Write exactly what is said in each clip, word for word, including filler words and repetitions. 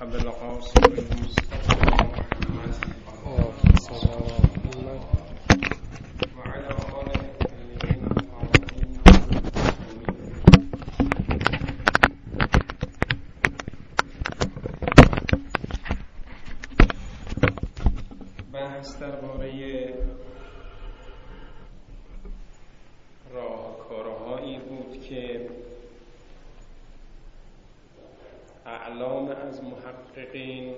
ابوالقاسم المصطفى محمد صلى الله وعلى آله الطيبين الطاهرين. بحث درباره راهکارهایی بود که اعلام از محققین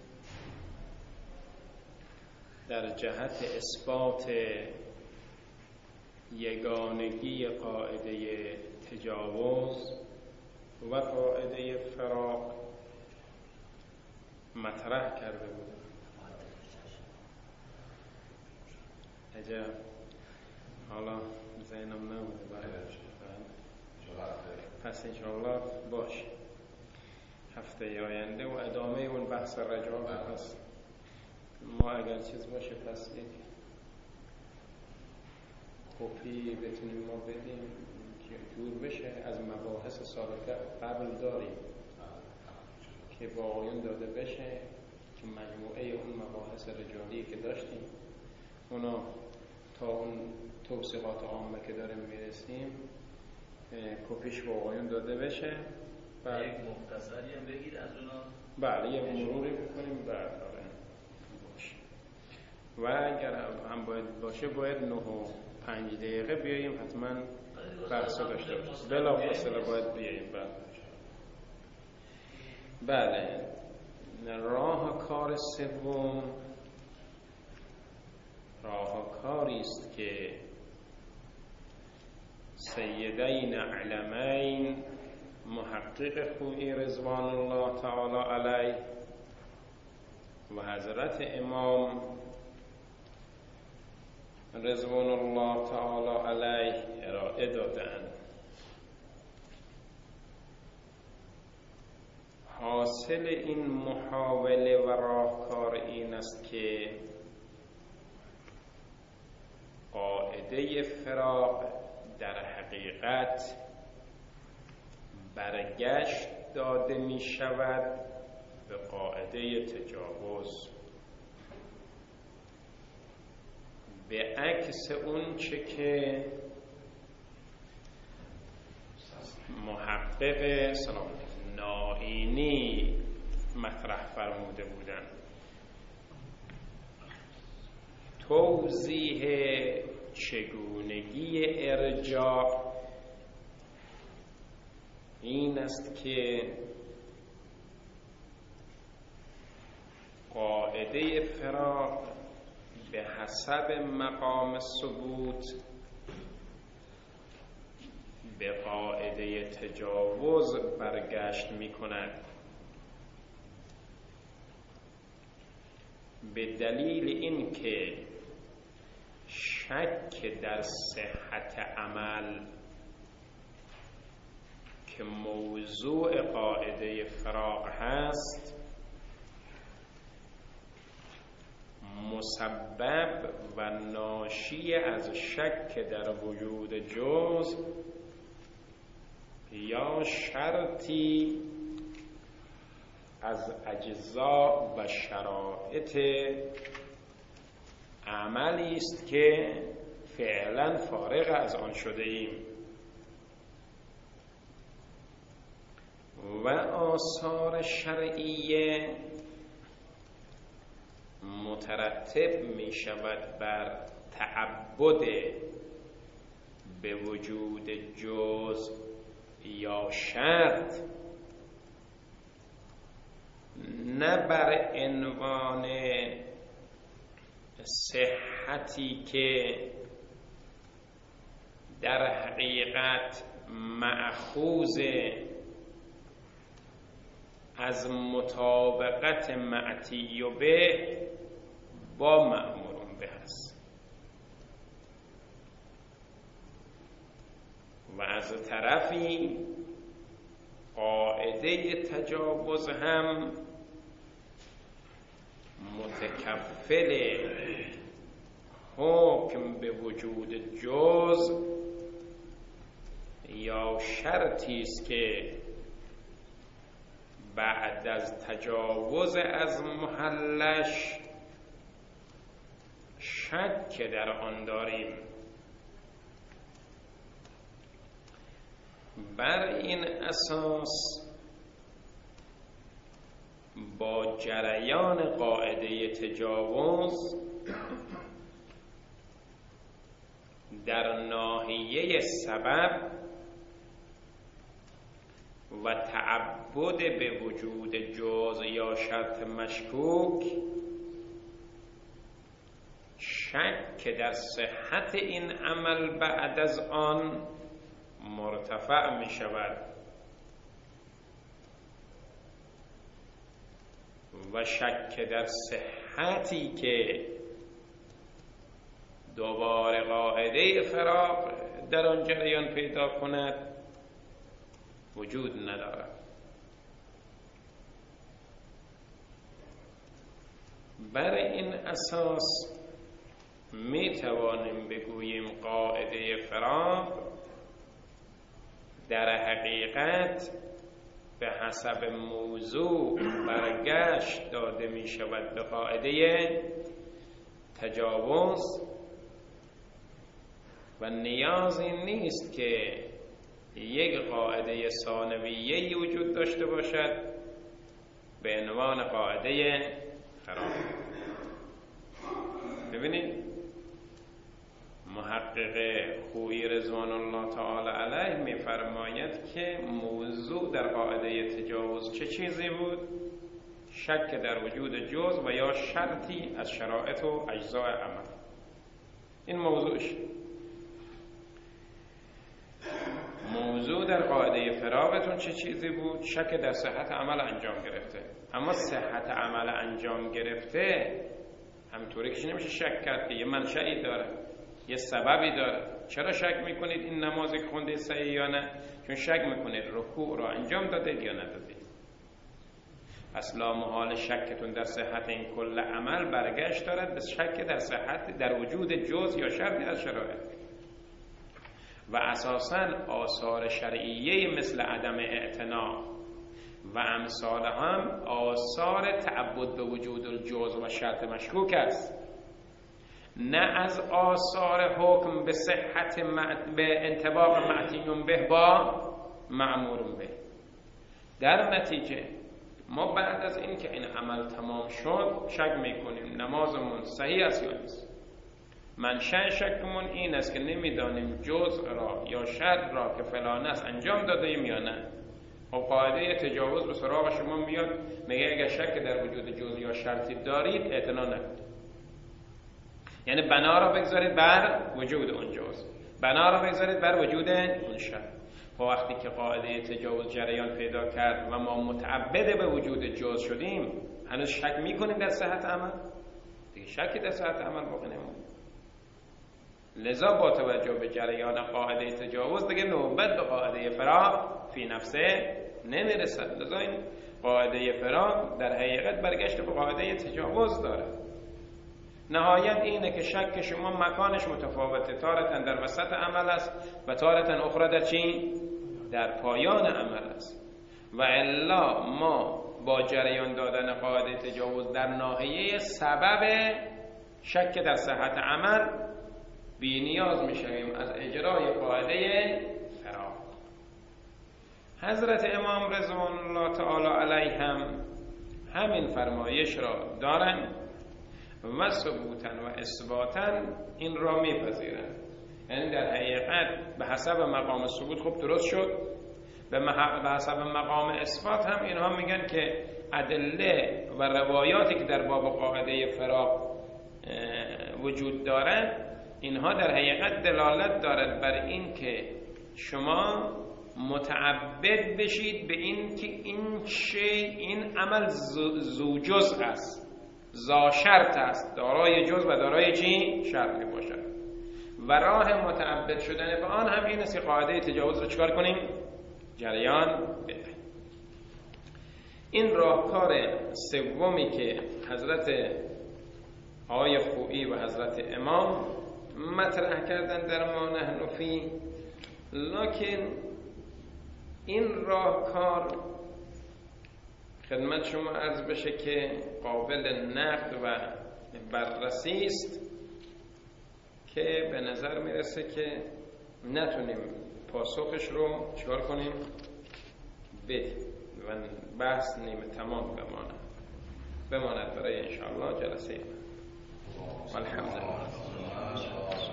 در جهت اثبات یگانگی قاعده تجاوز و قاعده فراق مطرح کرده بود. عجب، حالا ذهنم نبوده باید پس انشاءالله باشه هفته آینده و ادامه اون بحث رجاع. پس ما اگر چیز باشه پس یک کپی بتونیم ما بدیم که دور بشه از مباحث سابقه قبل داریم که با آقایون داده بشه که مجموعه اون مباحث رجالی که داشتیم اونا تا اون توصیقات عامه که داریم میرسیم کپیش با آقایون داده بشه. بعد یک مختصری هم بگید از اونا. بله یه مروری بکنیم بعد آره باشه. و اگر هم باید باشه باید نه و پنج دقیقه بیاییم حتما بحثا داشته باشیم بلا فاصله باید بیاییم. بله بله راه کار سوم راه کاری است که سیدین علمین محقق خویی رضوان الله تعالی علیه و حضرت امام رضوان الله تعالی علیه ارائه دادند. حاصل این محاوله و راهکار این است که قاعده فراق در حقیقت برگشت داده می شود به قاعده تجاوز، به عکس اون چه که محقق سلام نائینی مطرح فرموده بودند. توضیح چگونگی ارجاع این است که قاعده فراق به حسب مقام ثبوت به قاعده تجاوز برگشت می کند، به دلیل این که شک در صحت عمل که موضوع قاعده فراق هست مسبب و ناشی از شک در وجود جزء یا شرطی از اجزا و شرایط عملی است که فعلا فارغ از آن شده ایم و آثار شرعیه مترتب می شود بر تعبد به وجود جزء یا شرط، نه بر عنوان صحتی که در حقیقت مأخوذ از مطابقت معتی به با مأمور به است و از طرفی قاعده تجاوز هم متکفل حکم به وجود جزء یا شرطی است که بعد از تجاوز از محلش شک در آن داریم. بر این اساس با جریان قاعده تجاوز در ناحیه سبب و تعبد به وجود جز یا شرط مشکوک شک در صحت این عمل بعد از آن مرتفع می شود و شک در صحتی که دوباره قاعده فراق در آن جریان پیدا کند وجود ندارد. بر این اساس می توانیم بگوییم قاعده فراق در حقیقت به حسب موضوع برگشت داده می شود به قاعده تجاوز و نیازی نیست که یک قاعده ثانویه‌ای وجود داشته باشد به عنوان قاعده فراق. ببینید محقق خویی رضوان الله تعالی علیه می‌فرماید که موضوع در قاعده تجاوز چه چیزی بود؟ شک در وجود جز و یا شرطی از شرایط و اجزاء عمل. این موضوعش. موضوع در قاعده فراقتون چه چیزی بود؟ شک در صحت عمل انجام گرفته. اما صحت عمل انجام گرفته همطوری که نمیشه شک کرد که یه منشأی داره، یه سببی داره. چرا شک میکنید این نمازی که خونده صحیح یا نه؟ چون شک میکنید رکوع رو انجام دادید یا ندادید. اصلا محال شکتون در صحت این کل عمل برگشت دارد به شک در صحت در وجود جز یا شرطی از شرایط و اساساً آثار شرعیه مثل عدم اعتنا و امثال هم آثار تعبد به وجود الجز و شرط مشکوک است، نه از آثار حکم به صحت به انطباق معتین به با معمور به. در نتیجه ما بعد از این که این عمل تمام شد شک میکنیم نمازمون صحیح است یا نیست. منشأ شکمون این است که نمیدانیم جزء را یا شرط را که فلان است انجام دادیم یا نه. و قاعده تجاوز به سراغ شما میاد میگه اگر شک در وجود جزء یا شرطی دارید اعتنا نکنید، یعنی بنا را بگذارید بر وجود اون جزء، بنا را بگذارید بر وجود اون شرط. و وقتی که قاعده تجاوز جریان پیدا کرد و ما متعبد به وجود جزء شدیم هنوز شک میکنیم در صحت عمل؟ دیگه شکی در صحت عمل باقی نمونه. لذا با توجه به جریان قاعده تجاوز دیگه نوبت به قاعده فراق فی نفسه نمیرسد. لذا این قاعده فراق در حقیقت برگشت به قاعده تجاوز داره. نهایت اینه که شک شما مکانش متفاوته، تارتاً در وسط عمل است و تارتاً اخرى در چی؟ در پایان عمل است. و الا ما با جریان دادن قاعده تجاوز در ناحیه سبب شک در صحت عمل بی نیاز میشویم از اجرای قاعده فراق. حضرت امام رضوان الله تعالی علیه هم همین فرمایش را دارند و ثبوتاً و اثباتاً این را میپذیرند. یعنی در حقیقت به حسب مقام ثبوت خوب درست شد، به حسب مقام اثبات هم اینها میگن که ادله و روایاتی که در باب قاعده فراق وجود دارد اینها در حقیقت دلالت دارد بر این که شما متعبد بشید به این که این شی این عمل ذو جزء است، ذا شرط است، دارای جزء و دارای چی؟ شرط می باشد. و راه متعبد شدن به آن هم این است که قاعده تجاوز رو چکار کنیم؟ جریان بده. این راهکار سومی که حضرت آقای خویی و حضرت امام مطرح کردن در ما نحن فی، لکن این راهکار خدمت شما عرض بشه که قابل نقد و بررسی است که به نظر میرسه که نتونیم پاسخش رو چیکار کنیم بدیم و بحث نیمه تمام بماند بماند برای انشاءالله جلسه الحمدلله.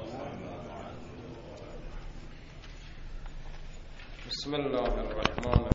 بسم الله الرحمن